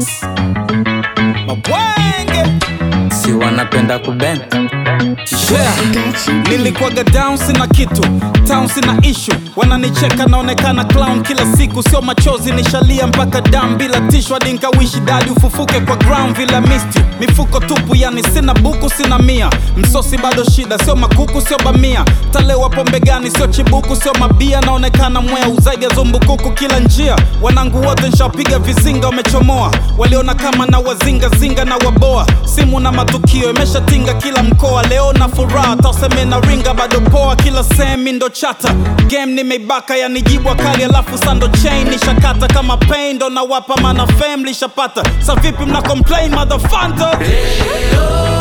Mabwenge si wanapenda kubenda. yeah. Nilikuwaga down sina kitu, town sina issue. Wananicheka naonekana clown kila siku. Sio machozi nishalia mpaka damu bila tishu. Hadi nikawishi dadi ufufuke kwa ground vila misti. Mifuko tupu yani sina buku sina mia. Msosi bado shida sio makuku sio bamia. Talewa pombe gani sio chibuku sio mabia. Naonekana mweu zaidi ya zumbukuku kila njia. Wanangu wote nshapiga vizinga wamechomoa. Waliona kama na wazinga zinga na waboa. Simu na matukio imeshatinga kila mkoa. Leo na furaha tauseme na ringa bado poa. Kila semi ndo chata game nimeibaka yani jibwa kali. Alafu sando chain nishakata kama pain. Ndo na wapa mana fame lishapata. Sa vipi mna complain motherfucker.